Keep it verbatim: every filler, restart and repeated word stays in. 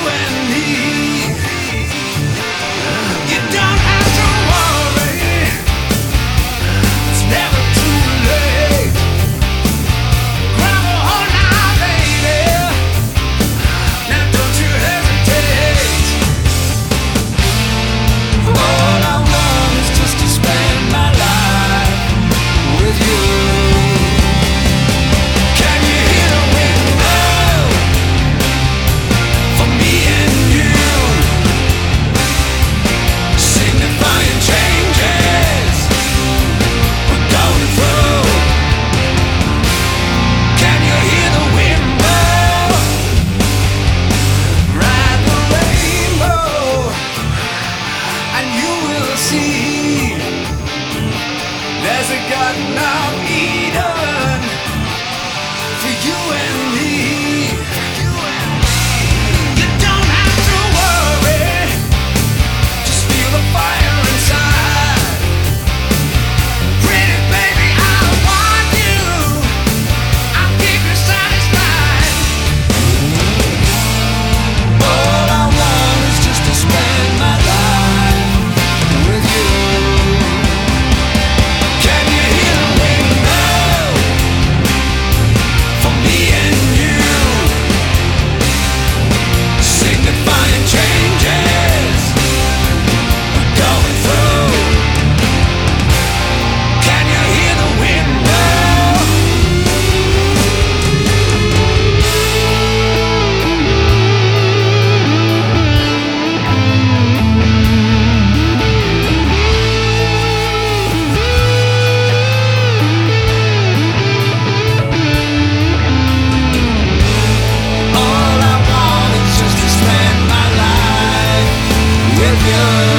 and me. You don't have to worry, it's never too late. Grab a hold now, baby. Now don't you hesitate. All I want is just to spend my life with you. Can you hear the wind blow for me and you? Signifying changes we're going through. Can you hear the wind blow? Ride the rainbow and you will see there's a garden of Eden for you and me. You don't have to worry, just feel the fire inside. Pretty baby, I want you, I'll keep you satisfied. All I want is just to spend my life with you. Can you hear the wind blow for me and you? Signifying changes we're going through. Can you hear the wind blow? All I want is just to spend my life with you.